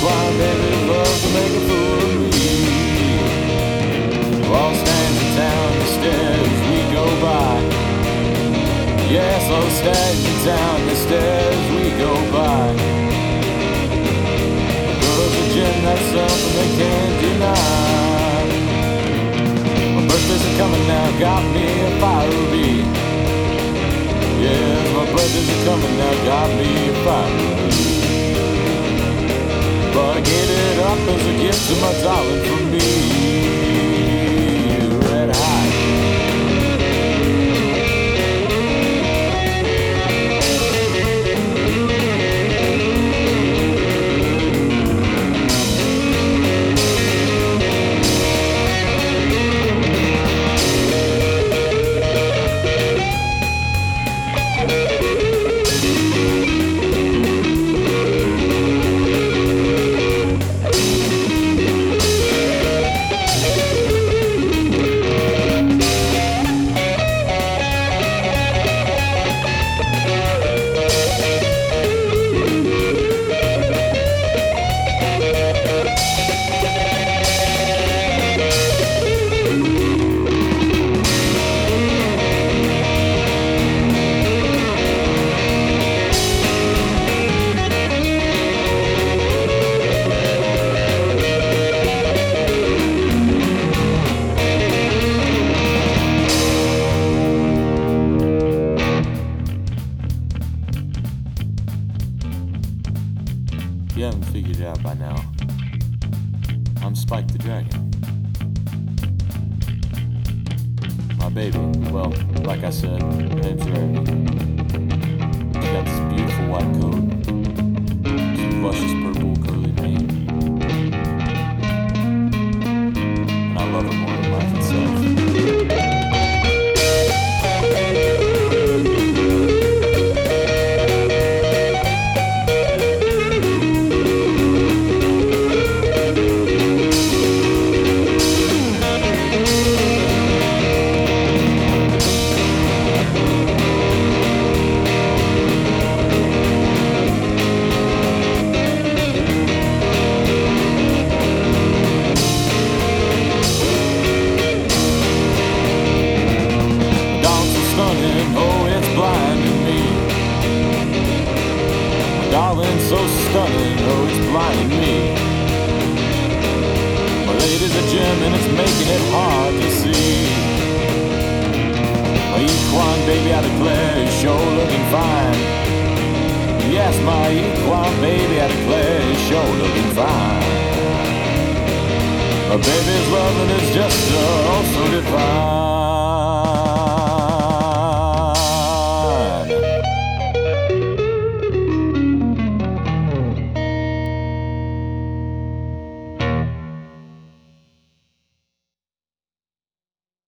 Equine baby loves to make a fool of me. All stands in town, the stairs we go by. Yes, all stands in town, the stairs we go by. Girls are gym, that's something they can't deny. My birthdays are coming now, got me a fire bee. Yes, my birthdays are coming now, got me a fire bee. But I gave it up as a gift to my darling from me. Red hot. If you haven't figured it out by now, I'm Spike the Dragon. My baby, well, like I said, her name's Rarity. She's got this beautiful white coat, this luscious purple curly mane, and I love her more than life itself. Darling, so stunning, oh, it's blinding me. My lady's a gem and it's making it hard to see. My equine baby, I declare, is sure looking fine. Yes, my equine baby, I declare, is sure looking fine. My baby's loving is just oh so divine.